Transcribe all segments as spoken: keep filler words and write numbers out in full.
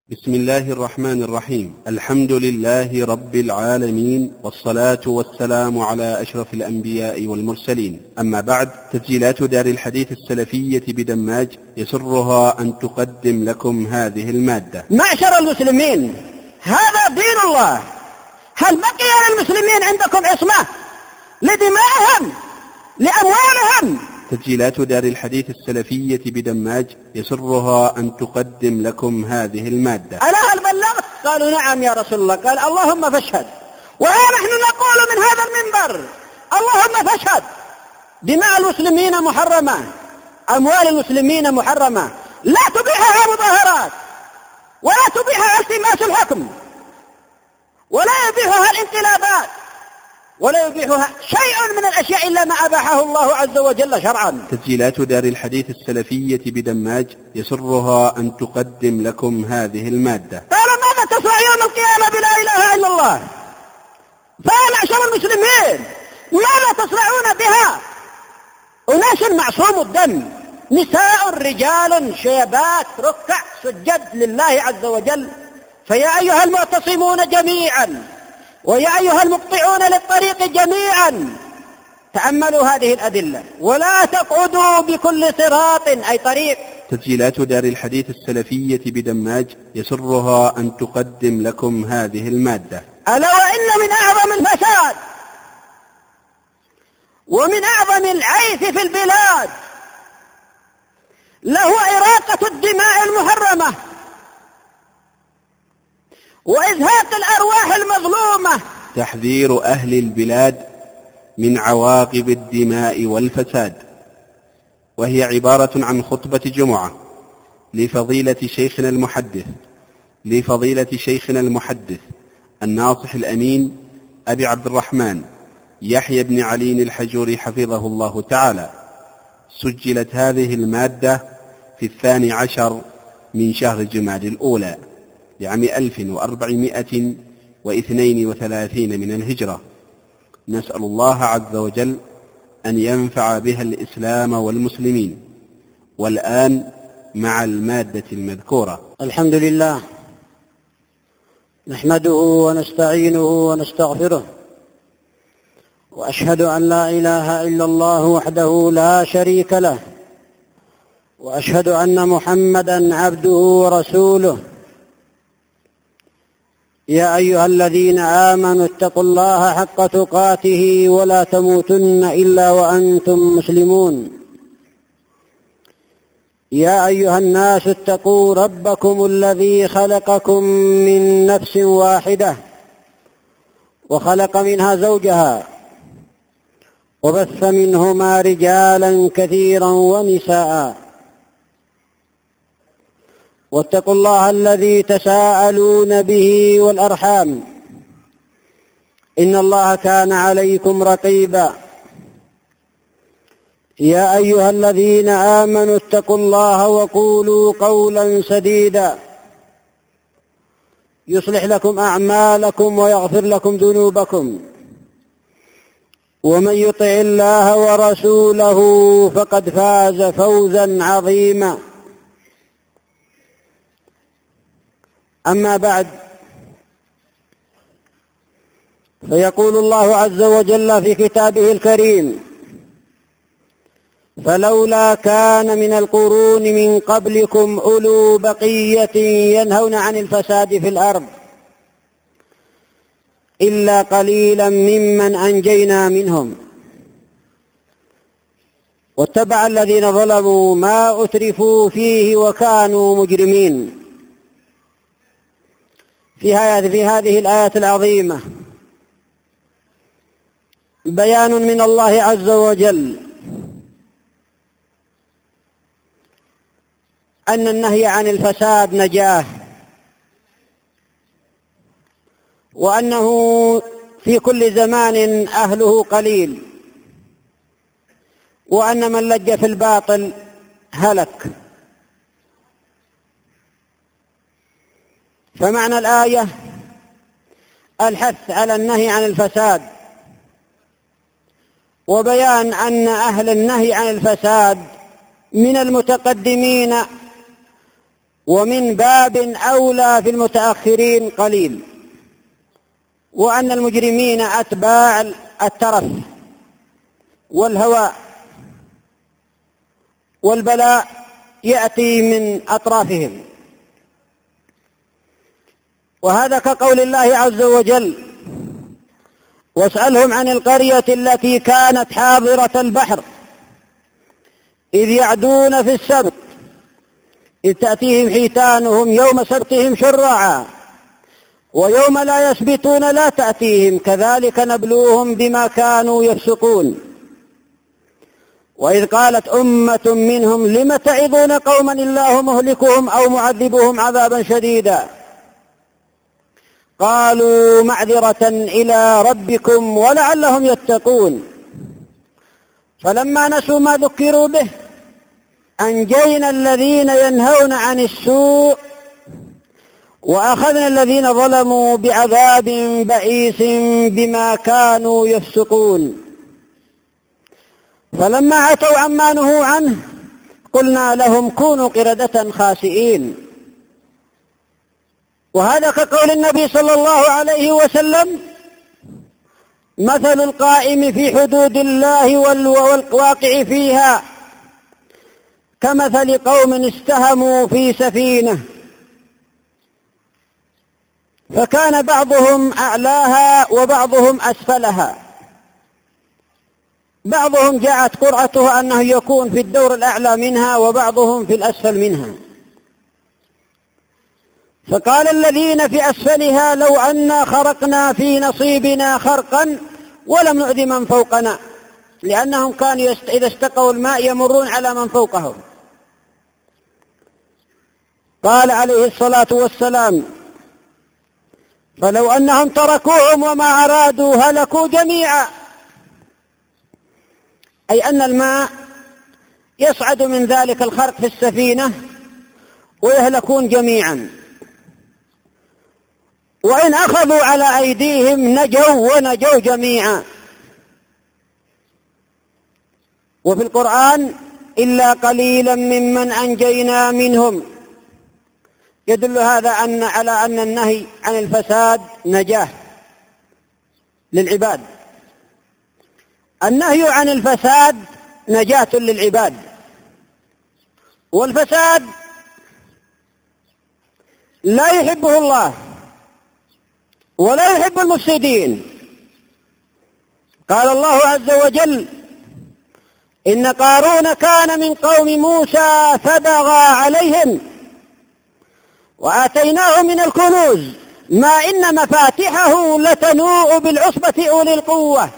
بسم الله الرحمن الرحيم. الحمد لله رب العالمين، والصلاة والسلام على أشرف الأنبياء والمرسلين. أما بعد، تسجيلات دار الحديث السلفية بدماج يسرها أن تقدم لكم هذه المادة. معشر المسلمين، هذا دين الله. هل بقي للمسلمين عندكم عصمة لدمائهم لأموالهم؟ تسجيلات دار الحديث السلفية بدماج يسرها أن تقدم لكم هذه المادة. ألا هل بلغت؟ قالوا نعم يا رسول الله. قال اللهم فاشهد. ونحن نقول من هذا المنبر اللهم فاشهد. دماء المسلمين محرمة، أموال المسلمين محرمة، لا تبيحها مظاهرات، ولا تبيحها التماس الحكم، ولا يبيحها الانقلابات، ولا يبيحها شيء من الأشياء إلا ما أباحه الله عز وجل شرعا. تسجيلات دار الحديث السلفية بدماج يسرها أن تقدم لكم هذه المادة. قال ماذا تصنع يوم القيامة بلا إله إلا الله؟ فيا معشر المسلمين، ماذا تصنعون بها؟ أناس معصوم الدم، نساء رجال شيبات ركع سجد لله عز وجل. فيا أيها المعتصمون جميعا، ويا أيها المقطعون للطريق جميعا، تأملوا هذه الأدلة ولا تقعدوا بكل صراط أي طريق. تسجيلات دار الحديث السلفية بدماج يسرها أن تقدم لكم هذه المادة. ألا وإن من أعظم الفساد ومن أعظم العيث في البلاد له إراقة الدماء المحرمة وإزهاق الأرواح المظلومة. تحذير أهل البلاد من عواقب الدماء والفساد، وهي عبارة عن خطبة جمعة لفضيلة شيخنا المحدث لفضيلة شيخنا المحدث الناصح الأمين أبي عبد الرحمن يحيى بن علي الحجوري حفظه الله تعالى. سجلت هذه المادة في الثاني عشر من شهر جمادى الأولى لعام ألف وأربعمائة واثنين وثلاثين من الهجرة. نسأل الله عز وجل أن ينفع بها الإسلام والمسلمين. والآن مع المادة المذكورة. الحمد لله، نحمده ونستعينه ونستغفره، وأشهد أن لا إله إلا الله وحده لا شريك له، وأشهد أن محمدا عبده ورسوله. يا أيها الذين آمنوا اتقوا الله حق تقاته ولا تموتن إلا وأنتم مسلمون. يا أيها الناس اتقوا ربكم الذي خلقكم من نفس واحدة وخلق منها زوجها وبث منهما رجالا كثيرا ونساء، واتقوا الله الذي تساءلون به والأرحام، إن الله كان عليكم رقيبا. يا أيها الذين آمنوا اتقوا الله وقولوا قولا سديدا يصلح لكم أعمالكم ويغفر لكم ذنوبكم، ومن يطع الله ورسوله فقد فاز فوزا عظيما. أما بعد، فيقول الله عز وجل في كتابه الكريم: فلولا كان من القرون من قبلكم أولو بقية ينهون عن الفساد في الأرض إلا قليلا ممن أنجينا منهم واتبع الذين ظلموا ما أترفوا فيه وكانوا مجرمين. في هذه الآيات العظيمة بيان من الله عز وجل أن النهي عن الفساد نجاة، وأنه في كل زمان أهله قليل، وأن من لج في الباطل هلك. فمعنى الآية الحث على النهي عن الفساد، وبيان أن أهل النهي عن الفساد من المتقدمين ومن باب أولى في المتأخرين قليل، وأن المجرمين أتباع الترف والهوى، والبلاء يأتي من أطرافهم. وهذا كقول الله عز وجل: واسألهم عن القرية التي كانت حاضرة البحر إذ يعدون في السبت إذ تأتيهم حيتانهم يوم سبتهم شرعا ويوم لا يسبتون لا تأتيهم كذلك نبلوهم بما كانوا يفسقون. وإذ قالت أمة منهم لم تعظون قوما الله مهلكهم أو معذبهم عذابا شديدا قالوا معذرة إلى ربكم ولعلهم يتقون. فلما نسوا ما ذكروا به أنجينا الذين ينهون عن السوء وأخذنا الذين ظلموا بعذاب بئيس بما كانوا يفسقون. فلما عتوا عما نهوا عنه قلنا لهم كونوا قردة خاسئين. وهذا كقول النبي صلى الله عليه وسلم: مثل القائم في حدود الله والواقع فيها كمثل قوم استهموا في سفينة فكان بعضهم أعلاها وبعضهم أسفلها، بعضهم جاءت قرعته أنه يكون في الدور الأعلى منها وبعضهم في الأسفل منها. فقال الذين في أسفلها لو أنا خرقنا في نصيبنا خرقا ولم نؤذ من فوقنا، لأنهم كانوا إذا استقوا الماء يمرون على من فوقهم. قال عليه الصلاة والسلام: فلو أنهم تركوهم وما أرادوا هلكوا جميعا، أي أن الماء يصعد من ذلك الخرق في السفينة ويهلكون جميعا. وإن أخذوا على أيديهم نجوا ونجوا جميعا. وفي القرآن: إلا قليلا ممن أنجينا منهم. يدل هذا أن على أن النهي عن الفساد نجاة للعباد. النهي عن الفساد نجاة للعباد، والفساد لا يحبه الله ولا يحب المفسدين. قال الله عز وجل: إن قارون كان من قوم موسى فبغى عليهم وآتيناه من الكنوز ما إن مفاتحه لتنوء بالعصبة أولي القوة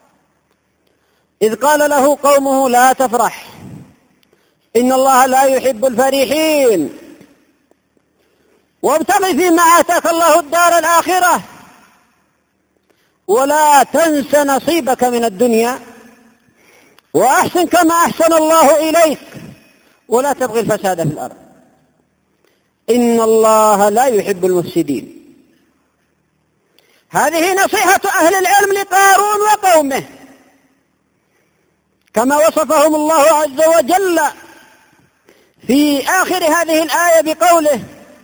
إذ قال له قومه لا تفرح إن الله لا يحب الفرحين وابتغ فيما آتاك الله الدار الآخرة ولا تنس نصيبك من الدنيا وأحسن كما أحسن الله إليك ولا تبغي الفساد في الأرض إن الله لا يحب المفسدين. هذه نصيحة أهل العلم لقارون وقومه كما وصفهم الله عز وجل في آخر هذه الآية بقوله: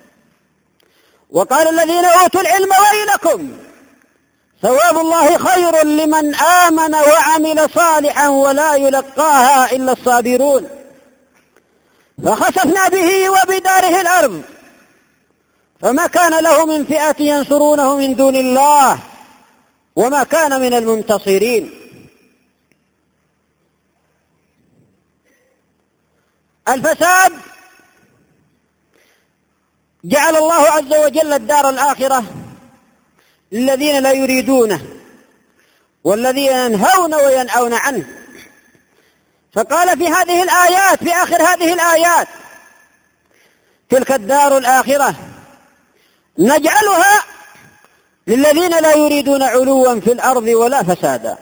وقال الذين أوتوا العلم ويلكم ثواب الله خير لمن آمن وعمل صالحا ولا يلقاها إلا الصابرون. فخسفنا به وبداره الأرض فما كان له من فئة ينصرونه من دون الله وما كان من المنتصرين. الفساد جعل الله عز وجل الدار الآخرة للذين لا يريدونه والذين ينهون وينأون عنه. فقال في هذه الآيات في آخر هذه الآيات: تلك الدار الآخرة نجعلها للذين لا يريدون علوا في الأرض ولا فسادا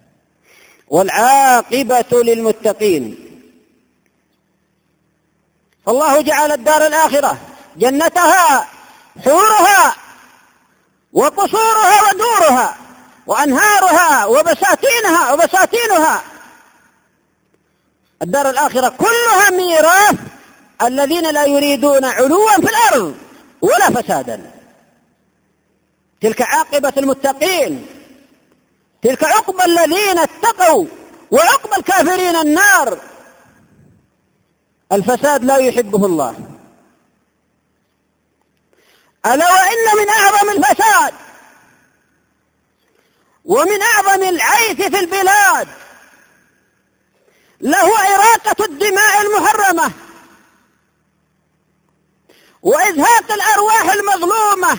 والعاقبة للمتقين. فالله جعل الدار الآخرة جنتها حورها وقصورها ودورها وأنهارها وبساتينها وبساتينها. الدار الآخرة كلها ميراث الذين لا يريدون علوا في الأرض ولا فسادا. تلك عاقبة المتقين، تلك عقبى الذين اتقوا، وعقبى الكافرين النار. الفساد لا يحبه الله. ألا وإن من أعظم الفساد ومن أعظم العيث في البلاد له إراقة الدماء المحرمة وإزهاق الأرواح المظلومة.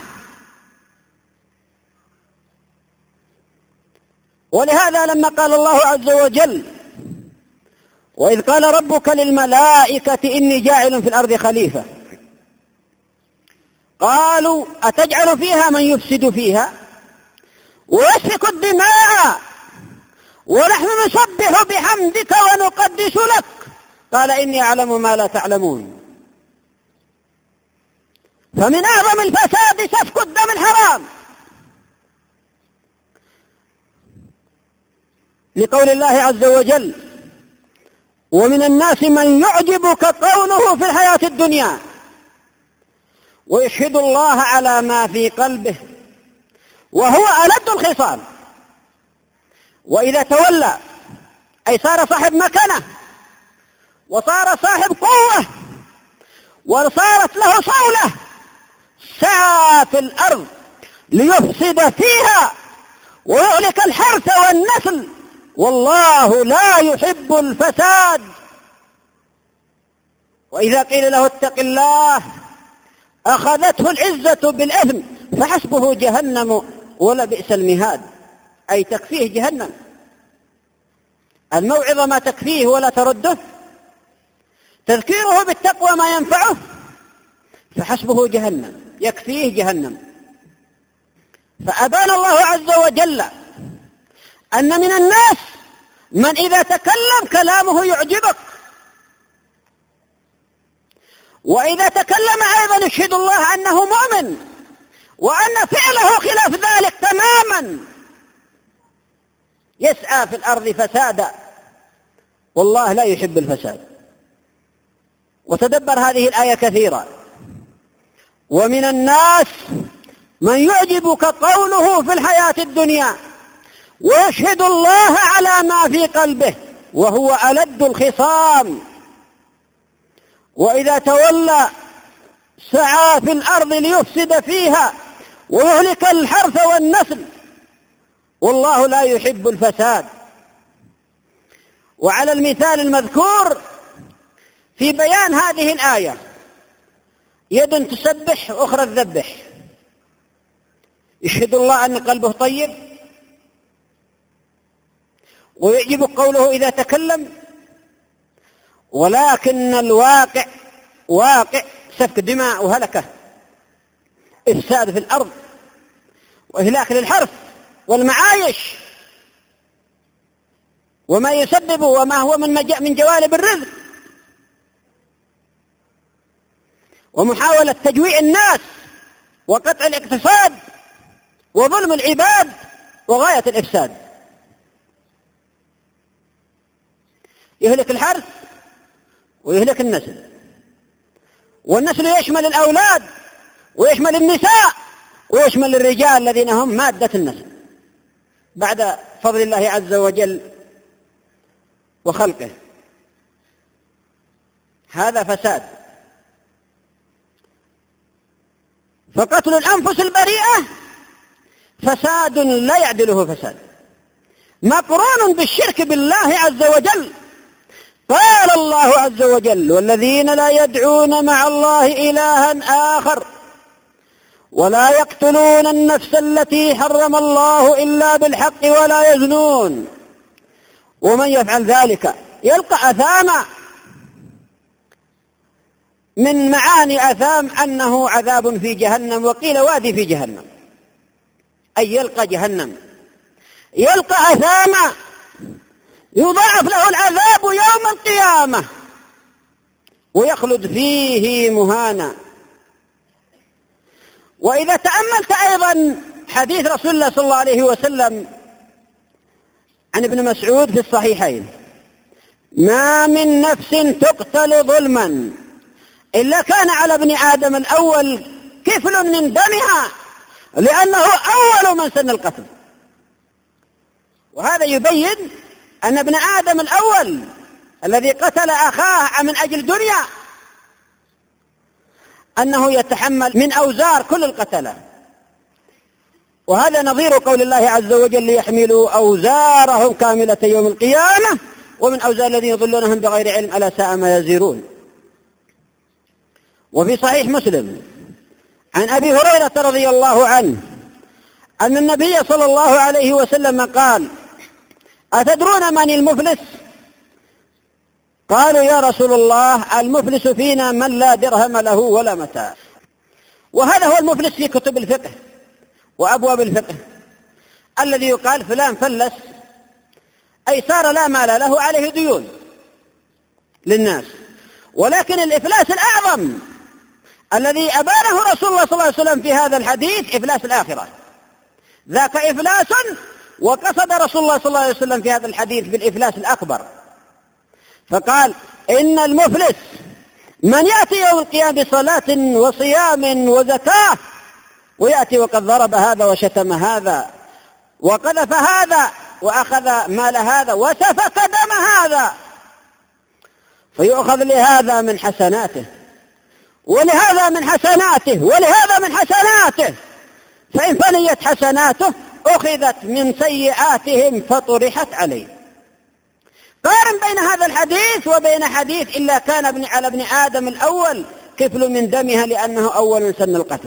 ولهذا لما قال الله عز وجل: وإذ قال ربك للملائكة إني جاعل في الأرض خليفة، قالوا أتجعل فيها من يفسد فيها ويسفك الدماء ونحن نسبح بحمدك ونقدس لك، قال إني أعلم ما لا تعلمون. فمن أعظم الفساد سفك الدم الحرام، لقول الله عز وجل: ومن الناس من يعجبك قوله في الحياة الدنيا ويشهد الله على ما في قلبه وهو ألد الخصام. وإذا تولى أي صار صاحب مكانة وصار صاحب قوة وصارت له صولة، سعى في الأرض ليفسد فيها ويهلك الحرث والنسل، والله لا يحب الفساد. وإذا قيل له اتق الله أخذته العزة بالإثم فحسبه جهنم ولبئس المهاد، أي تكفيه جهنم. الموعظة ما تكفيه ولا ترده، تذكيره بالتقوى ما ينفعه، فحسبه جهنم، يكفيه جهنم. فأبان الله عز وجل أن من الناس من إذا تكلم كلامه يعجبك، وإذا تكلم أيضا يشهد الله أنه مؤمن وأن فعله خلاف ذلك تماما، يسعى في الأرض فسادا، والله لا يحب الفساد. وتدبر هذه الآية كثيرا: ومن الناس من يعجبك قوله في الحياة الدنيا ويشهد الله على ما في قلبه وهو ألد الخصام، وإذا تولى سعى في الأرض ليفسد فيها ويهلك الحرث والنسل، والله لا يحب الفساد. وعلى المثال المذكور في بيان هذه الآية، يد تسبح وأخرى تذبح، يشهد الله أن قلبه طيب ويعجب قوله إذا تكلم، ولكن الواقع واقع سفك دماء وهلكة، إفساد في الأرض وإهلاك للحرث والمعايش وما يسبب وما هو من من جوانب الرزق، ومحاولة تجويع الناس وقطع الاقتصاد وظلم العباد وغاية الإفساد. يهلك الحرث ويهلك النسل، والنسل يشمل الأولاد ويشمل النساء ويشمل الرجال الذين هم مادة النسل بعد فضل الله عز وجل وخلقه. هذا فساد. فقتل الأنفس البريئة فساد لا يعدله فساد، مقرون بالشرك بالله عز وجل. قال الله عز وجل: والذين لا يدعون مع الله إلها آخر ولا يقتلون النفس التي حرم الله إلا بالحق ولا يزنون ومن يفعل ذلك يلقى أثاما. من معاني أثام أنه عذاب في جهنم، وقيل وادي في جهنم، أي يلقى جهنم، يلقى أثاما يضاعف له العذاب يوم القيامة ويخلد فيه مهانا. وإذا تأملت أيضا حديث رسول الله صلى الله عليه وسلم عن ابن مسعود في الصحيحين: ما من نفس تقتل ظلما إلا كان على ابن آدم الأول كفل من دمها، لأنه أول من سن القتل. وهذا يبين أن ابن آدم الأول الذي قتل أخاه من أجل دنيا أنه يتحمل من أوزار كل القتلة. وهذا نظير قول الله عز وجل: ليحملوا أوزارهم كاملة يوم القيامة ومن أوزار الذين يضلونهم بغير علم ألا ساء ما يزرون. وفي صحيح مسلم عن أبي هريرة رضي الله عنه أن النبي صلى الله عليه وسلم قال: أتدرون من المفلس؟ قالوا: يا رسول الله، المفلس فينا من لا درهم له ولا متاع. وهذا هو المفلس في كتب الفقه وأبواب الفقه، الذي يقال فلان فلس، أي صار لا مال له، عليه ديون للناس. ولكن الإفلاس الأعظم الذي أبانه رسول الله صلى الله عليه وسلم في هذا الحديث إفلاس الآخرة، ذاك إفلاس. وقصد رسول الله صلى الله عليه وسلم في هذا الحديث بالإفلاس الأكبر، فقال: إن المفلس من يأتي يوم القيامة بصلاة وصيام وزكاة، ويأتي وقد ضرب هذا وشتم هذا وقذف هذا وأخذ مال هذا وسفك دم هذا، فيؤخذ لهذا من حسناته ولهذا من حسناته ولهذا من حسناته، فإن فنيت حسناته أخذت من سيئاتهم فطرحت عليه. قارن بين هذا الحديث وبين حديث: إلا كان ابن على ابن آدم الأول كفل من دمها لأنه أول سن القتل،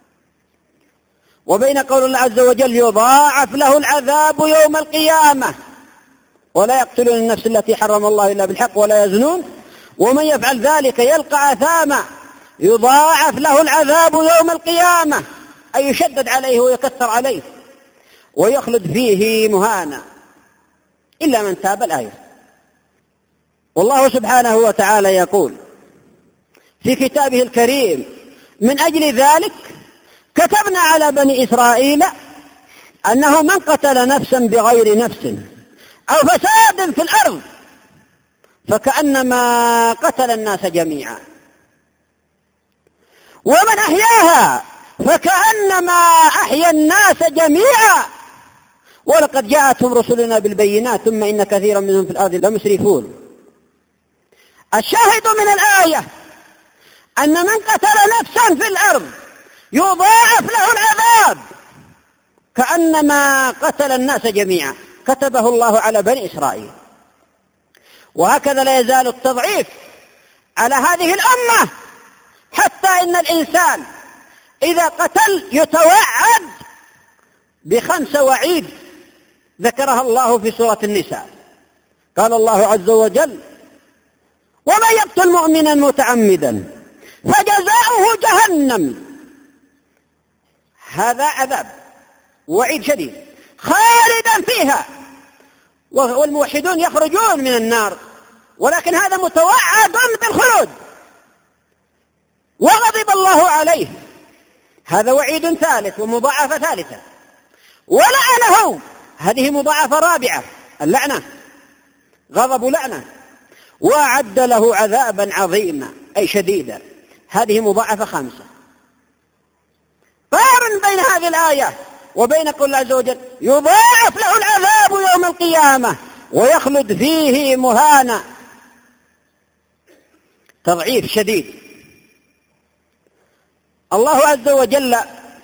وبين قول الله عز وجل: يضاعف له العذاب يوم القيامة ولا يقتلون النفس التي حرم الله إلا بالحق ولا يزنون ومن يفعل ذلك يلقى أثاما. يضاعف له العذاب يوم القيامة، أي يشدد عليه ويكثر عليه ويخلد فيه مهانا إلا من تاب. الآية. والله سبحانه وتعالى يقول في كتابه الكريم: من أجل ذلك كتبنا على بني إسرائيل أنه من قتل نفسا بغير نفس أو فساد في الأرض فكأنما قتل الناس جميعا، ومن أحياها فكأنما أحيا الناس جميعا، ولقد جاءتهم رسلنا بالبينات ثم إن كثيرا منهم في الأرض لمسرفون. الشاهد من الآية أن من قتل نفسا في الأرض يضاعف له العذاب كأنما قتل الناس جميعا، كتبه الله على بني إسرائيل. وهكذا لا يزال التضعيف على هذه الأمة، حتى إن الإنسان إذا قتل يتوعد بخمس وعيد ذكرها الله في سورة النساء. قال الله عز وجل: ومن يقتل مؤمنا متعمدا فجزاؤه جهنم. هذا عذاب وعيد شديد خالدا فيها، والموحدون يخرجون من النار، ولكن هذا متوعد بالخلود وغضب الله عليه. هذا وعيد ثالث ومضاعفة ثالثة. ولعنه، هذه مضاعفة رابعة، اللعنة غضب لعنة. وأعد له عذابا عظيما أي شديدا، هذه مضاعفة خامسة. قارن بين هذه الآية وبين قول الله عز وجل: يضاعف له العذاب يوم القيامة ويخلد فيه مهانا. تضعيف شديد. الله عز وجل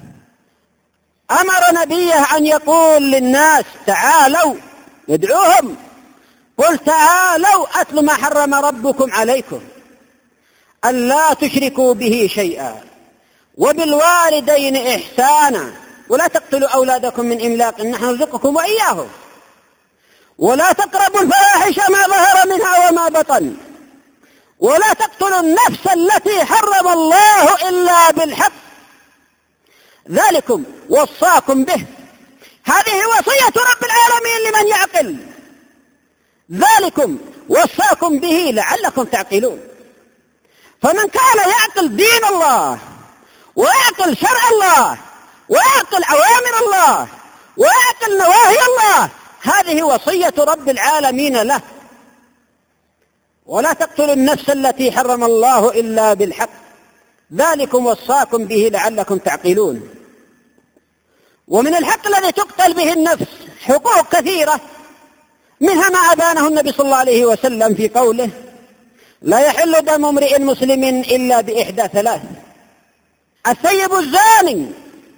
أمر نبيه أن يقول للناس: تعالوا، يدعوهم: قل تعالوا أتل ما حرم ربكم عليكم ألا تشركوا به شيئا وبالوالدين إحسانا ولا تقتلوا أولادكم من إملاق نحن نرزقكم وإياهم ولا تقربوا الفواحش ما ظهر منها وما بطن ولا تقتلوا النفس التي حرم الله إلا بالحق ذلكم وصاكم به. هذه وصية رب العالمين لمن يعقل. ذلكم وصاكم به لعلكم تعقلون. فمن كان يعقل دين الله ويعقل شرع الله ويعقل أوامر الله ويعقل نواهي الله، هذه وصية رب العالمين له. ولا تقتلوا النفس التي حرم الله إلا بالحق ذلكم وصاكم به لعلكم تعقلون. ومن الحق الذي تقتل به النفس حقوق كثيرة، منها ما أبانه النبي صلى الله عليه وسلم في قوله: لا يحل دم امرئ مسلم إلا بإحدى ثلاث: الثيب الزاني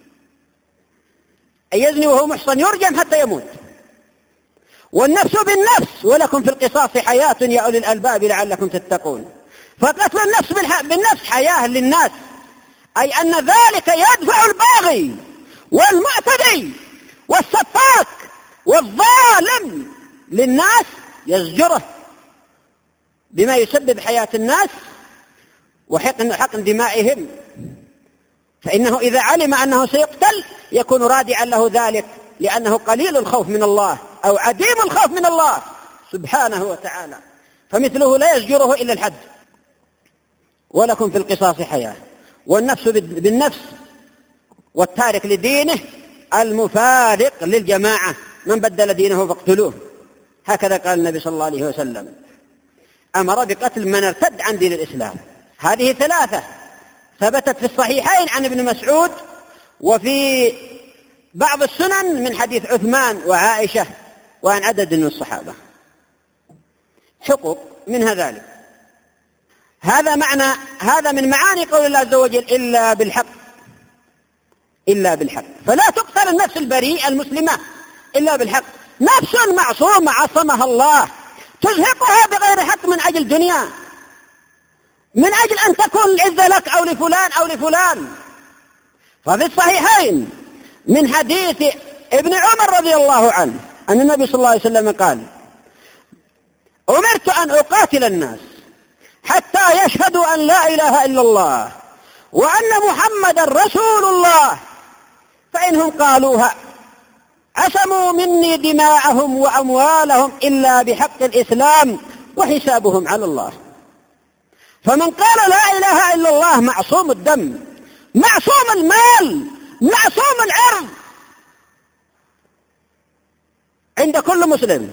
أن يزني وهو محصن يرجم حتى يموت، والنفس بالنفس ولكم في القصاص حياة يا أولي الألباب لعلكم تتقون. فقتل النفس بالنفس حياة للناس، أي أن ذلك يدفع الباغي والمعتدي والسفاك والظالم للناس، يزجره بما يسبب حياة الناس وحقن حقن دمائهم، فإنه إذا علم أنه سيقتل يكون رادعا له ذلك، لأنه قليل الخوف من الله أو عديم الخوف من الله سبحانه وتعالى، فمثله لا يزجره إلا الحد. ولكم في القصاص حياة، والنفس بالنفس، والتارك لدينه المفارق للجماعة من بدل دينه فاقتلوه، هكذا قال النبي صلى الله عليه وسلم، أمر بقتل من ارتد عن دين الإسلام. هذه ثلاثة ثبتت في الصحيحين عن ابن مسعود، وفي بعض السنن من حديث عثمان وعائشة وعن عدد من الصحابة. حقوق منها ذلك. هذا معنى هذا من معاني قول الله عز وجل: إلا بالحق، إلا بالحق. فلا تقتل النفس البريئة المسلمة إلا بالحق، نفس معصومة عصمها الله تزهقها بغير حق من أجل دنيا، من أجل أن تكون العزة لك أو لفلان أو لفلان. ففي الصحيحين من حديث ابن عمر رضي الله عنه أن النبي صلى الله عليه وسلم قال: أمرت أن أقاتل الناس حتى يشهدوا أن لا إله إلا الله وأن محمدا رسول الله، فإنهم قالوها عصموا مني دماءهم وأموالهم إلا بحق الإسلام وحسابهم على الله. فمن قال لا إله إلا الله معصوم الدم، معصوم المال، معصوم العرض عند كل مسلم.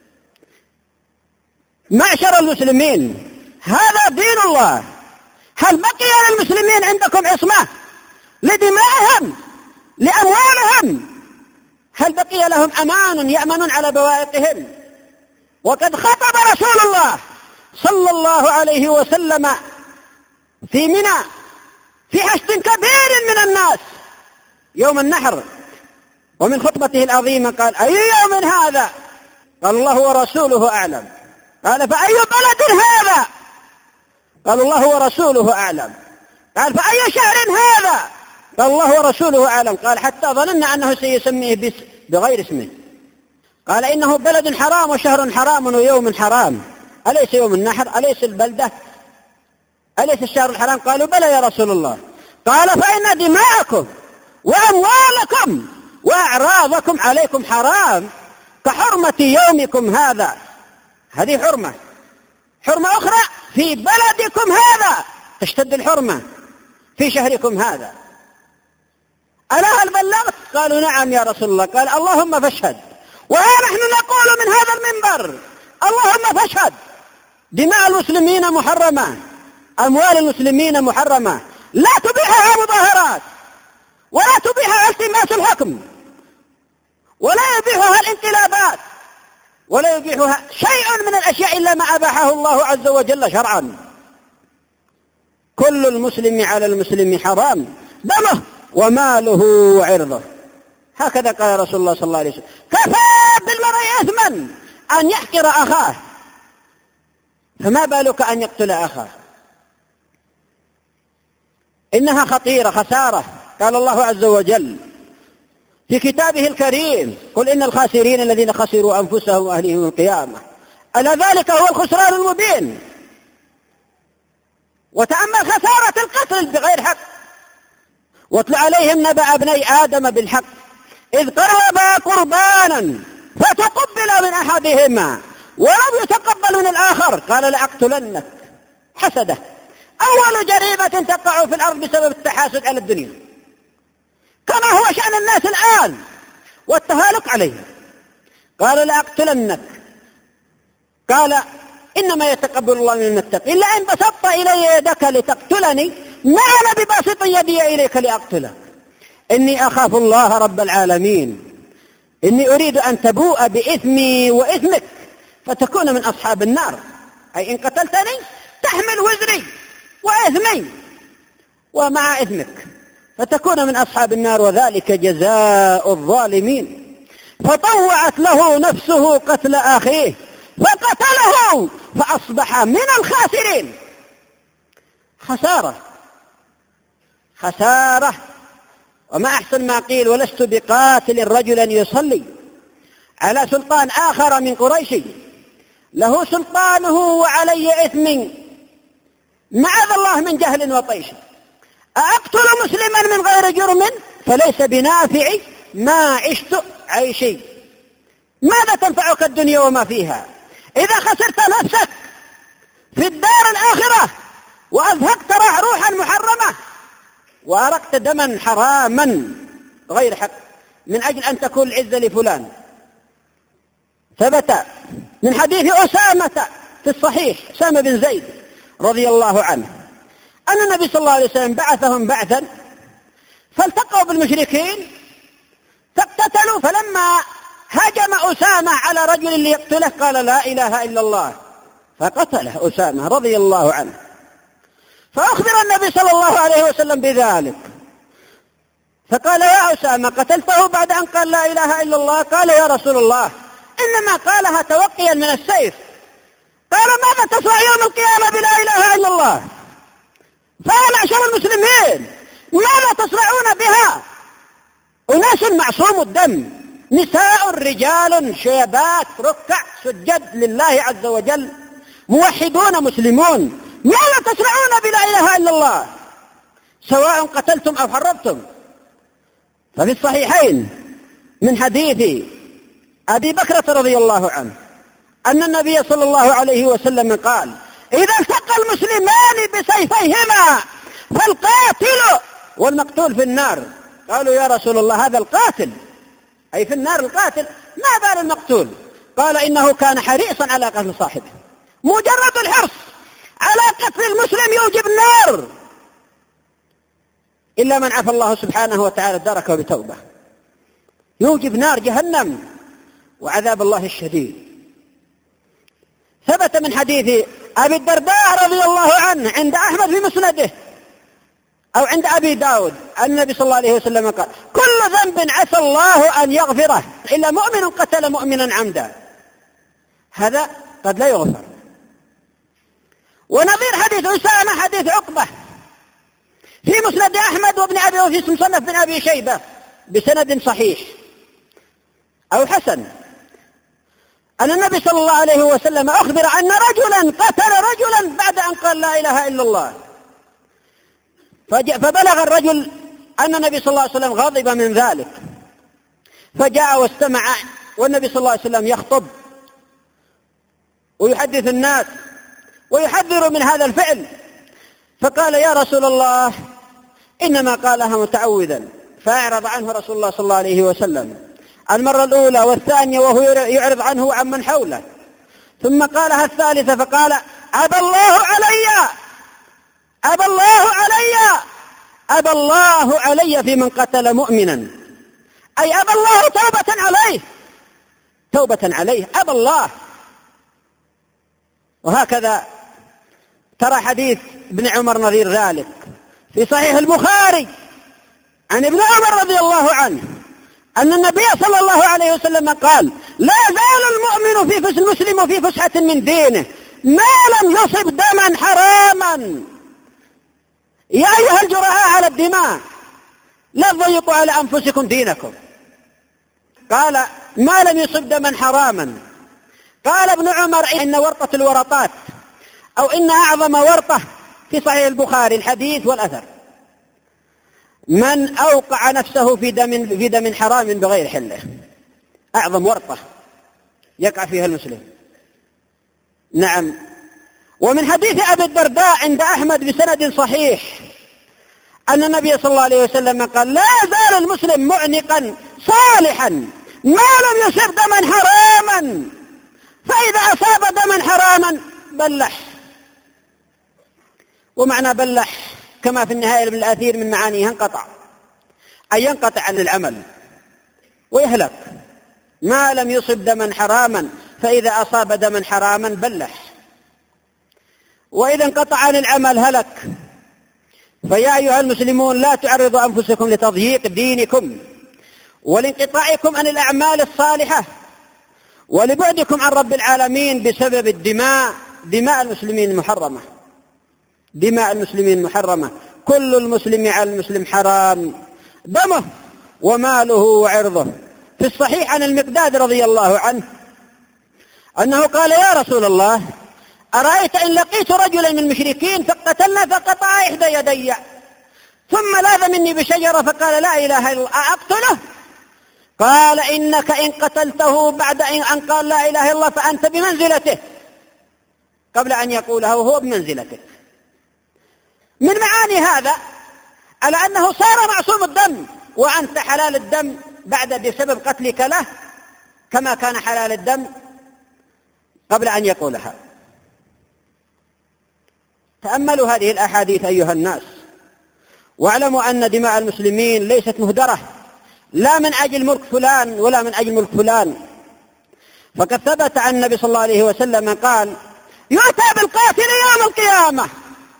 معشر المسلمين، هذا دين الله. هل بقي للمسلمين عندكم عصمة لدمائهم لأموالهم؟ هل بقي لهم أمان يأمنون على بوائقهم؟ وقد خطب رسول الله صلى الله عليه وسلم في منى في حشد كبير من الناس يوم النحر، ومن خطبته العظيمة قال: أي يوم هذا؟ قال: الله ورسوله أعلم. قال: فأي بلد هذا؟ قال: الله ورسوله أعلم. قال: فأي شهر هذا؟ قال: الله ورسوله أعلم. قال: حتى ظننا أنه سيسميه بغير اسمه. قال: إنه بلد حرام وشهر حرام ويوم حرام، أليس يوم النحر؟ أليس البلدة؟ أليس الشهر الحرام؟ قالوا: بلى يا رسول الله. قال: فإن دماءكم وأموالكم وأعراضكم عليكم حرام كحرمة يومكم هذا. هذه حرمة. حرمة أخرى في بلدكم هذا تشتد الحرمة في شهركم هذا. ألا هل بلغت؟ قالوا: نعم يا رسول الله. قال: اللهم فاشهد. ونحن نقول من هذا المنبر: اللهم فاشهد. دماء المسلمين محرمة، أموال المسلمين محرمة، لا تبيحها مظاهرات، ولا تبيحها التماس الحكم، ولا يبيحها الانقلابات، ولا يبيحها شيء من الأشياء إلا ما أباحه الله عز وجل شرعا. كل المسلم على المسلم حرام دمه وماله وعرضه، هكذا قال رسول الله صلى الله عليه وسلم: كفى بالمرء إثما أن يحقر أخاه، فما بالك أن يقتل أخاه؟ إنها خطيرة خسارة. قال الله عز وجل في كتابه الكريم: قل إن الخاسرين الذين خسروا أنفسهم وأهليهم القيامة، ألا ذلك هو الخسران المبين. وتأمل خسارة القتل بغير حق. واتل عليهم نبأ ابني آدم بالحق إذ قربا قربانا فتقبل من أحدهما ولم يتقبل من الآخر قال: لأقتلنك. حسده أول جريمة تقع في الأرض بسبب التحاسد على الدنيا، كما هو شأن الناس الآن والتهالك عليه. قال: لأقتلنك. قال: إنما يتقبل الله من المتقين. لئن بسطت إلي يدك لتقتلني ما أنا بباسط يدي إليك لأقتلك إني أخاف الله رب العالمين إني أريد أن تبوء بإثمي وإثمك فتكون من أصحاب النار، أي إن قتلتني تحمل وزري وإثمي ومع إثمك فتكون من أصحاب النار وذلك جزاء الظالمين. فطوعت له نفسه قتل أخيه فقتله فأصبح من الخاسرين. خسارة خسارة. وما أحسن ما قيل ولست بقاتل رجلا يصلي على سلطان آخر من قريش له سلطانه وعلي إثم معاذ الله من جهل وطيش. أقتل مسلما من غير جرم فليس بنافع ما عشت عيشي. ماذا تنفعك الدنيا وما فيها إذا خسرت نفسك في الدار الآخرة وأذهبت روحا محرمة وأرقت دما حراما غير حق من أجل أن تكون العزة لفلان. ثبت من حديث أسامة في الصحيح أسامة بن زيد رضي الله عنه أن النبي صلى الله عليه وسلم بعثهم بعثا فالتقوا بالمشركين فاقتتلوا، فلما هجم أسامة على رجل ليقتله قال لا إله إلا الله فقتله أسامة رضي الله عنه. فأخبر النبي صلى الله عليه وسلم بذلك فقال يا أسامة قتلته بعد أن قال لا إله إلا الله؟ قال يا رسول الله إنما قالها توقيا من السيف. قال ماذا تصنع يوم القيامة بلا إله إلا الله؟ فيا معشر المسلمين ماذا تصنعون بها؟ أناس معصوم الدم، نساء رجال شيبات ركع سجد لله عز وجل، موحدون مسلمون، ماذا تصنعون بلا إله إلا الله سواء قتلتم أو حربتم؟ ففي الصحيحين من حديث أبي بكرة رضي الله عنه أن النبي صلى الله عليه وسلم قال إذا التقى المسلمان بسيفيهما فالقاتل والمقتول في النار. قالوا يا رسول الله هذا القاتل أي في النار القاتل، ما بال المقتول؟ قال إنه كان حريصا على قتل صاحبه. مجرد الحرص على قتل المسلم يوجب النار إلا من عفى الله سبحانه وتعالى دركه بتوبة، يوجب نار جهنم وعذاب الله الشديد. ثبت من حديث أبي الدرداء رضي الله عنه عند أحمد في مسنده أو عند أبي داود أن النبي صلى الله عليه وسلم قال كل ذنب عسى الله أن يغفره إلا مؤمن قتل مؤمنا عمدا، هذا قد لا يغفر. ونظير حديث أسامة حديث عقبة في مسند أحمد وابن أبي وفي مصنف بن أبي شيبة بسند صحيح أو حسن أن النبي صلى الله عليه وسلم أخبر أن رجلا قتل رجلا بعد أن قال لا إله إلا الله، فبلغ الرجل أن النبي صلى الله عليه وسلم غضب من ذلك فجاء واستمع والنبي صلى الله عليه وسلم يخطب ويحدث الناس ويحذر من هذا الفعل، فقال يا رسول الله إنما قالها متعوذا، فأعرض عنه رسول الله صلى الله عليه وسلم المرة الأولى والثانية وهو يعرض عنه وعن من حوله، ثم قالها الثالثة فقال أبى الله علي أبى الله علي أبى الله علي في من قتل مؤمنا، أي أبى الله توبة عليه توبة عليه أبى الله. وهكذا ترى حديث ابن عمر نظير ذلك في صحيح البخاري عن ابن عمر رضي الله عنه أن النبي صلى الله عليه وسلم قال لا زال المؤمن في فس المسلم في فسحة من دينه ما لم يصب دما حراما. يا أيها الجرعاء على الدماء لا تضيقوا على أنفسكم دينكم. قال ما لم يصب دما حراما. قال ابن عمر إن ورطة الورطات أو إن أعظم ورطة في صحيح البخاري الحديث والأثر من أوقع نفسه في دم في دم حرام بغير حله، أعظم ورطة يقع فيها المسلم. نعم. ومن حديث أبي الدرداء عند أحمد بسند صحيح أن النبي صلى الله عليه وسلم قال لا زال المسلم معنقا صالحا ما لم يصب دما حراما، فإذا أصاب دما حراما بلح. ومعنى بلح كما في النهاية من الأثير من معانيه انقطع، أي ينقطع عن العمل ويهلك ما لم يصب دما حراما، فإذا أصاب دما حراما بلح. وإذا انقطع عن العمل هلك. فيا أيها المسلمون لا تعرضوا أنفسكم لتضييق دينكم ولانقطاعكم عن الأعمال الصالحة ولبعدكم عن رب العالمين بسبب الدماء. دماء المسلمين محرمة، دماء المسلمين محرمة. كل المسلم على المسلم حرام دمه وماله وعرضه. في الصحيح عن المقداد رضي الله عنه أنه قال: يا رسول الله، أرأيت إن لقيت رجلا من المشركين فقتلنا فقطع إحدى يدي ثم لاذ مني بشجرة فقال: لا إله إلا الله، أقتله؟ قال: إنك إن قتلته بعد أن قال لا إله إلا الله فأنت بمنزلته، قبل أن يقولها وهو بمنزلته. من معاني هذا على أنه صار معصوم الدم، وأنت حلال الدم بعد بسبب قتلك له كما كان حلال الدم قبل أن يقولها. تأملوا هذه الأحاديث أيها الناس، واعلموا أن دماء المسلمين ليست مهدرة، لا من أجل ملك فلان ولا من أجل ملك فلان. فقد ثبت عن النبي صلى الله عليه وسلم قال: يؤتى بالقاتل يوم القيامة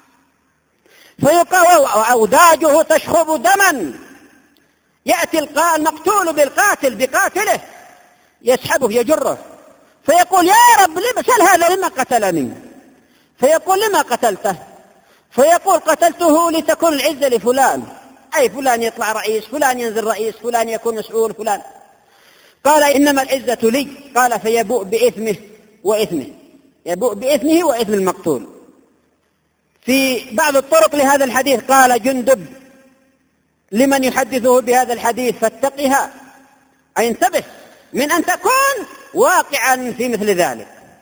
فيقوى أوداجه تشخب دما. يأتي المقتول بالقاتل بقاتله يسحبه يجره فيقول: يا رب لما سل هذا لما قتلني؟ فيقول: لما قتلته؟ فيقول: قتلته لتكون العزة لفلان، أي فلان يطلع رئيس، فلان ينزل رئيس، فلان يكون مسؤول، فلان. قال: إنما العزة لي. قال: فيبوء بإثمه وإثمه، يبوء بإثمه وإثم المقتول. في بعض الطرق لهذا الحديث قال جندب لمن يحدثه بهذا الحديث: فاتقها، أي انتبه من أن تكون واقعا في مثل ذلك.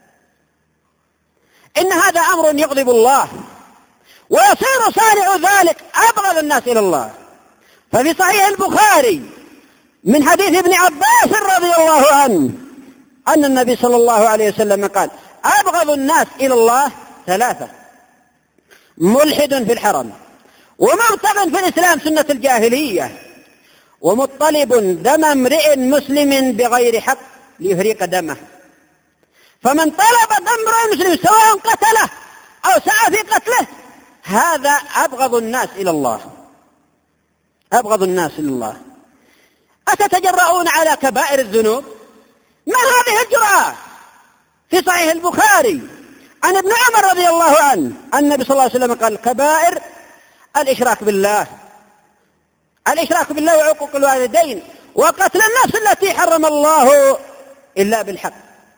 إن هذا أمر يغضب الله ويصير صانع ذلك أبغض الناس إلى الله. ففي صحيح البخاري من حديث ابن عباس رضي الله عنه أن النبي صلى الله عليه وسلم قال: أبغض الناس إلى الله ثلاثة: ملحد في الحرم، ومبتغ في الإسلام سنة الجاهلية، ومطلب دم امرئ مسلم بغير حق ليهريق دمه. فمن طلب دم امرئ مسلم سواء قتله أو سعى في قتله هذا أبغض الناس إلى الله، أبغض الناس إلى الله. أتتجرؤون على كبائر الذنوب؟ ما هذه الجرأة؟ في صحيح البخاري عن ابن عمر رضي الله عنه أن النبي صلى الله عليه وسلم قال: كبائر الإشراك بالله، الإشراك بالله وعقوق الوالدين وقتل النفس التي حرم الله إلا بالحق.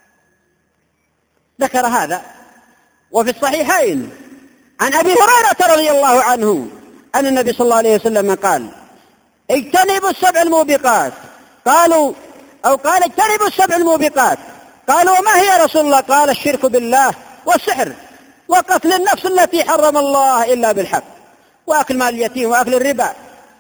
ذكر هذا. وفي الصحيحين عن أبي هريرة رضي الله عنه أن النبي صلى الله عليه وسلم قال: اجتنبوا السبع الموبقات. قالوا أو قال اجتنبوا السبع الموبقات. قالوا: وما هي يا رسول الله؟ قال: الشرك بالله والسحر وقتل النفس التي حرم الله إلا بالحق وأكل مال اليتيم وأكل الربا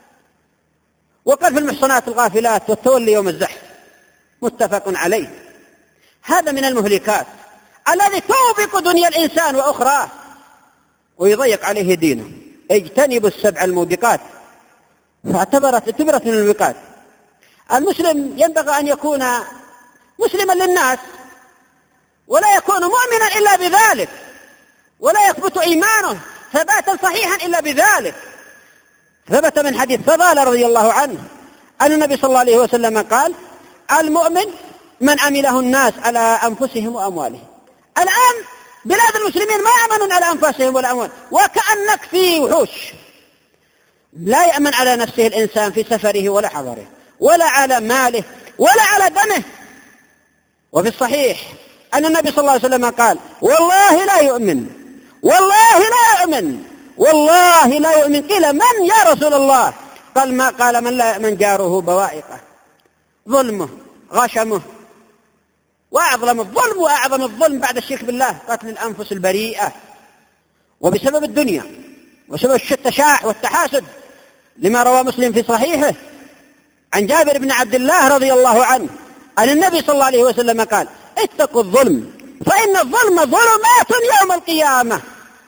وقذف المحصنات الغافلات والتولي يوم الزحف. متفق عليه. هذا من المهلكات الذي توبق دنيا الإنسان وأخراه ويضيق عليه دينه. اجتنبوا السبع الموبقات، فاعتبرت اعتبرت من الموبقات. المسلم ينبغي أن يكون مسلما للناس ولا يكون مؤمنا إلا بذلك، ولا يثبت إيمانه ثباتا صحيحا إلا بذلك. ثبت من حديث فضالة رضي الله عنه أن النبي صلى الله عليه وسلم قال: المؤمن من عمله الناس على أنفسهم وأموالهم. الآن بلاد المسلمين ما يأمنون على أنفسهم ولا أموالهم، وكأنك في وحوش. لا يأمن على نفسه الإنسان في سفره ولا حضره ولا على ماله ولا على دمه. وفي الصحيح أن النبي صلى الله عليه وسلم قال: والله لا يؤمن، والله لا يؤمن، والله لا يؤمن. قيل: من يا رسول الله؟ قال: ما قال من لا يأمن جاره بوائقه، ظلمه غشمه. وأعظم الظلم وأعظم الظلم بعد الشرك بالله قتل الأنفس البريئة، وبسبب الدنيا وسبب التشاح والتحاسد، لما روى مسلم في صحيحه عن جابر بن عبد الله رضي الله عنه أن النبي صلى الله عليه وسلم قال: اتقوا الظلم فإن الظلم ظلمات يوم القيامة.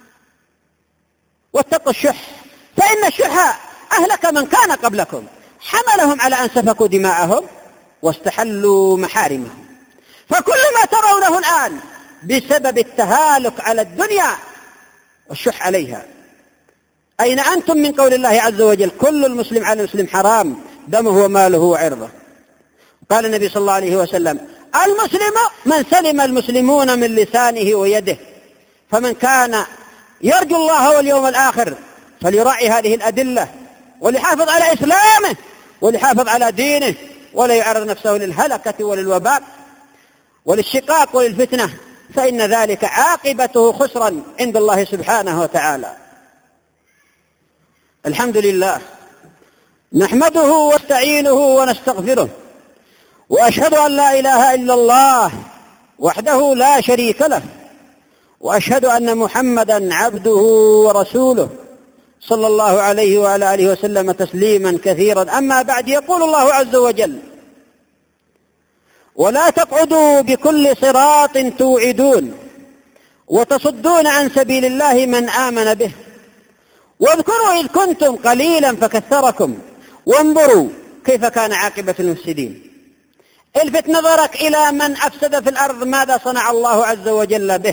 واتقوا الشح فإن الشح أهلك من كان قبلكم، حملهم على أن سفكوا دماءهم واستحلوا محارمهم. فكل ما ترونه الآن بسبب التهالك على الدنيا والشح عليها. أين أنتم من قول الله عز وجل كل المسلم على المسلم حرام دمه وماله وعرضه؟ قال النبي صلى الله عليه وسلم المسلم من سلم المسلمون من لسانه ويده. فمن كان يرجو الله واليوم الآخر فليراعي هذه الأدلة وليحافظ على إسلامه وليحافظ على دينه ولا يعرض نفسه للهلكة وللوباء وللشقاق وللفتنة، فإن ذلك عاقبته خسرا عند الله سبحانه وتعالى. الحمد لله نحمده ونستعينه ونستغفره، وأشهد أن لا إله إلا الله وحده لا شريك له، وأشهد أن محمدا عبده ورسوله صلى الله عليه وعلى آله وسلم تسليما كثيرا. أما بعد، يقول الله عز وجل ولا تقعدوا بكل صراط توعدون وتصدون عن سبيل الله من آمن به واذكروا إذ كنتم قليلا فكثركم وانظروا كيف كان عاقبة المفسدين. الفت نظرك إلى من أفسد في الأرض ماذا صنع الله عز وجل به.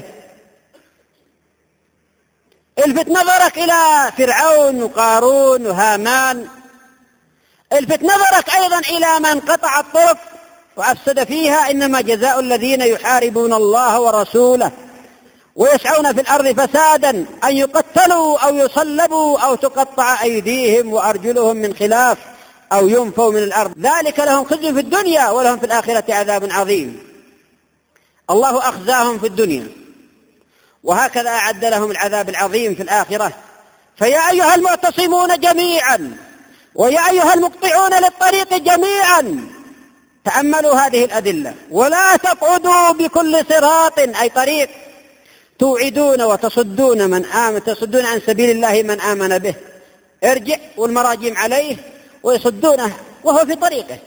الفت نظرك إلى فرعون وقارون وهامان. الفت نظرك أيضا إلى من قطع الطرق وأفسد فيها. إنما جزاء الذين يحاربون الله ورسوله ويسعون في الأرض فسادا أن يقتلوا أو يصلبوا أو تقطع أيديهم وأرجلهم من خلاف أو ينفوا من الأرض، ذلك لهم خزي في الدنيا ولهم في الآخرة عذاب عظيم. الله أخزاهم في الدنيا وهكذا أعد لهم العذاب العظيم في الآخرة. فيا أيها المعتصمون جميعا ويا أيها المقطعون للطريق جميعا تأملوا هذه الأدلة. ولا تقعدوا بكل صراط أي طريق توعدون وتصدون من آمن تصدون عن سبيل الله من آمن به. ارجع والمراجم عليه ويصدونه وهو في طريقه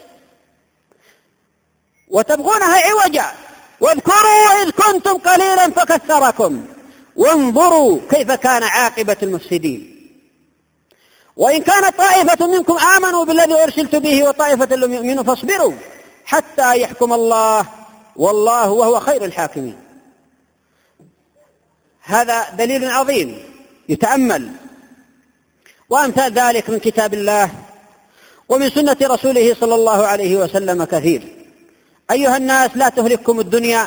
وتبغونها عوجا. واذكروا إذ كنتم قليلا فكثركم وانظروا كيف كان عاقبة المفسدين. وإن كانت طائفة منكم آمنوا بالذي أرسلت به وطائفة لم يؤمنوا فاصبروا حتى يحكم الله والله وهو خير الحاكمين. هذا دليل عظيم يتأمل، وأمثال ذلك من كتاب الله ومن سنة رسوله صلى الله عليه وسلم كثير. أيها الناس لا تهلككم الدنيا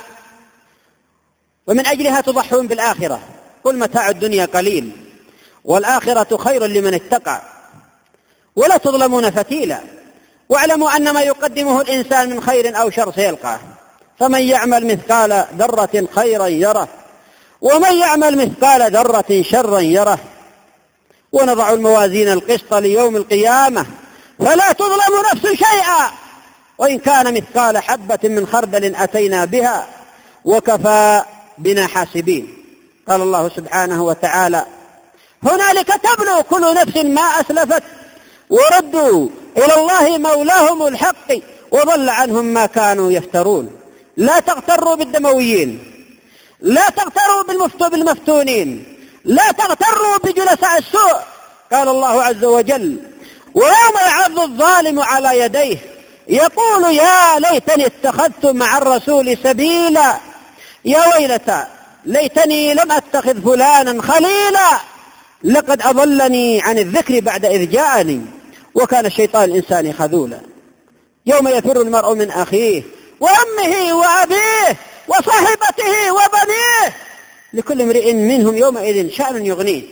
ومن أجلها تضحون بالآخرة. قل متاع الدنيا قليل والآخرة خير لمن اتقى ولا تظلمون فتيلا. واعلموا أن ما يقدمه الإنسان من خير أو شر سيلقاه، فمن يعمل مثقال ذرة خيرا يره ومن يعمل مثقال ذرة شرا يره. ونضع الموازين القسط ليوم القيامة فلا تظلم نفس شيئا وإن كان مثقال حبة من خردل أتينا بها وكفى بنا حاسبين. قال الله سبحانه وتعالى هنالك تبلو كل نفس ما أسلفت وردوا إلى الله مولاهم الحق وضل عنهم ما كانوا يفترون. لا تغتروا بالدمويين، لا تغتروا بالمفتو بالمفتونين، لا تغتروا بجلساء السوء. قال الله عز وجل ويوم يعض الظالم على يديه يقول يا ليتني اتخذت مع الرسول سبيلا يا ويلتى ليتني لم أتخذ فلانا خليلا لقد أضلني عن الذكر بعد إذ جاءني وكان الشيطان الإنسان خذولا. يوم يفر المرء من أخيه وأمه وأبيه وصاحبته وبنيه لكل امرئ منهم يومئذ شأن يغنيه.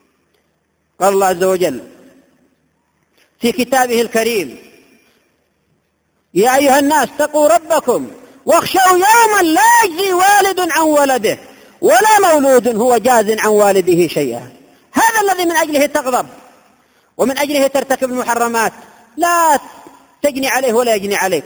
قال الله عز وجل في كتابه الكريم يا أيها الناس اتقوا ربكم واخشوا يوما لا يجزي والد عن ولده ولا مولود هو جاز عن والده شيئا. هذا الذي من أجله تغضب ومن أجله ترتكب المحرمات. لا تجني عليه ولا يجني عليك.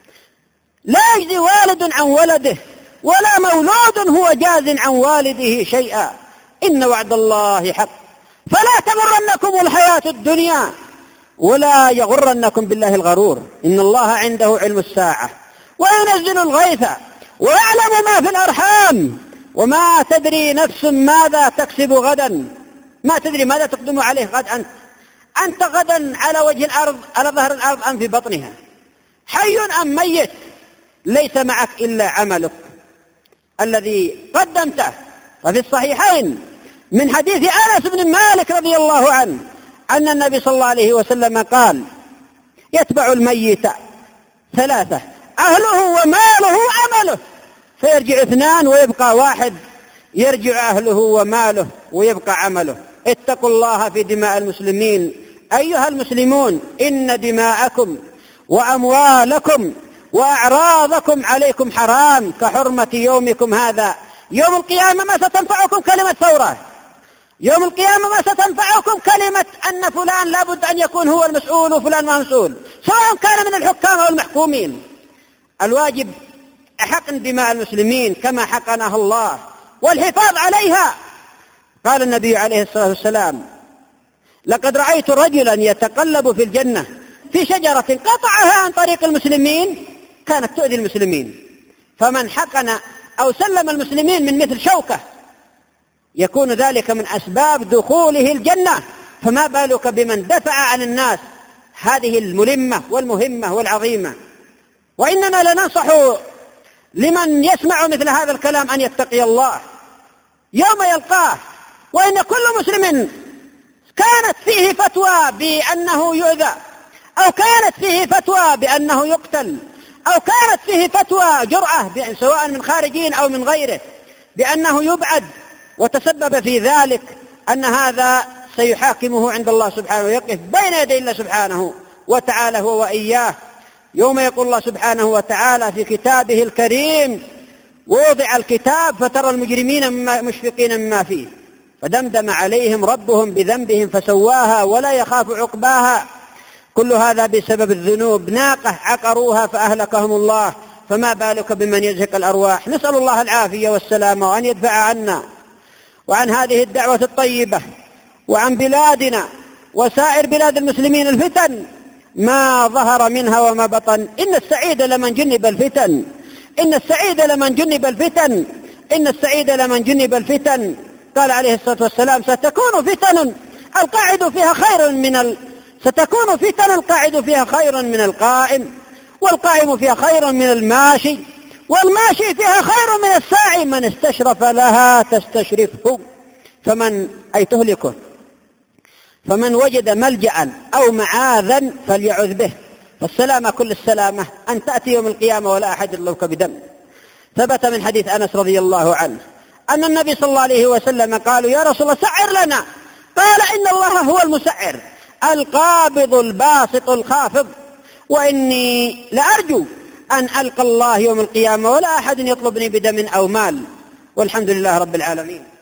لا يجزي والد عن ولده ولا مولود هو جاز عن والده شيئا إن وعد الله حق فلا تغرنكم الحياة الدنيا ولا يغرنكم بالله الغرور إن الله عنده علم الساعة وينزل الغيث ويعلم ما في الأرحام وما تدري نفس ماذا تكسب غدا. ما تدري ماذا تقدم عليه غد. أنت أنت غدا على وجه الأرض، على ظهر الأرض أم في بطنها، حي أم ميت، ليس معك إلا عملك الذي قدمته. وفي الصحيحين من حديث أنس بن مالك رضي الله عنه أن النبي صلى الله عليه وسلم قال: يتبع الميت ثلاثة: أهله وماله وعمله، فيرجع اثنان ويبقى واحد، يرجع أهله وماله ويبقى عمله. اتقوا الله في دماء المسلمين أيها المسلمون، إن دماءكم وأموالكم وأعراضكم عليكم حرام كحرمة يومكم هذا. يوم القيامة ما ستنفعكم كلمة ثورة، يوم القيامة ما ستنفعكم كلمة أن فلان لابد أن يكون هو المسؤول وفلان ما مسؤول، سواء كان من الحكام أو المحكومين. الواجب حقن دماء المسلمين كما حقنها الله والحفاظ عليها. قال النبي عليه الصلاة والسلام: لقد رأيت رجلا يتقلب في الجنة في شجرة قطعها عن طريق المسلمين كانت تؤذي المسلمين، فمن حقن أو سلم المسلمين من مثل شوكة يكون ذلك من أسباب دخوله الجنة، فما بالك بمن دفع عن الناس هذه الملمة والمهمة والعظيمة. وإننا لننصح لمن يسمع مثل هذا الكلام أن يتقي الله يوم يلقاه، وإن كل مسلم كانت فيه فتوى بأنه يؤذى، أو كانت فيه فتوى بأنه يقتل، أو كانت فيه فتوى جرأة سواء من خارجين أو من غيره بأنه يبعد وتسبب في ذلك، أن هذا سيحاكمه عند الله سبحانه ويقف بين يدي الله سبحانه وتعالى هو وإياه يوم يقول الله سبحانه وتعالى في كتابه الكريم: ووضع الكتاب فترى المجرمين مشفقين مما فيه فدمدم عليهم ربهم بذنبهم فسواها ولا يخاف عقباها. كل هذا بسبب الذنوب، ناقة عقروها فأهلكهم الله، فما بالك بمن يزهق الأرواح. نسأل الله العافية والسلامة، وأن يدفع عنا وعن هذه الدعوة الطيبة وعن بلادنا وسائر بلاد المسلمين الفتن ما ظهر منها وما بطن. إن السعيد لمن جنب الفتن، إن السعيد لمن جنب الفتن، إن السعيد لمن جنب الفتن. قال عليه الصلاة والسلام: ستكون فتن القاعد فيها خير من ال... ستكون فتن القاعد فيها خير من القائم، والقائم فيها خير من الماشي، والماشي فيها خير من الساعي. من استشرف لها تستشرفه، فمن أي تهلكه. فمن وجد ملجأ أو معاذا فليعذ به، فالسلامة كل السلامة أن تأتي يوم القيامة ولا أحد يطلبك بدم. ثبت من حديث أنس رضي الله عنه أن النبي صلى الله عليه وسلم قالوا: يا رسول الله سعر لنا. قال: إن الله هو المسعر القابض الباسط الخافض، وإني لأرجو أن ألقى الله يوم القيامة ولا أحد يطلبني بدم أو مال. والحمد لله رب العالمين.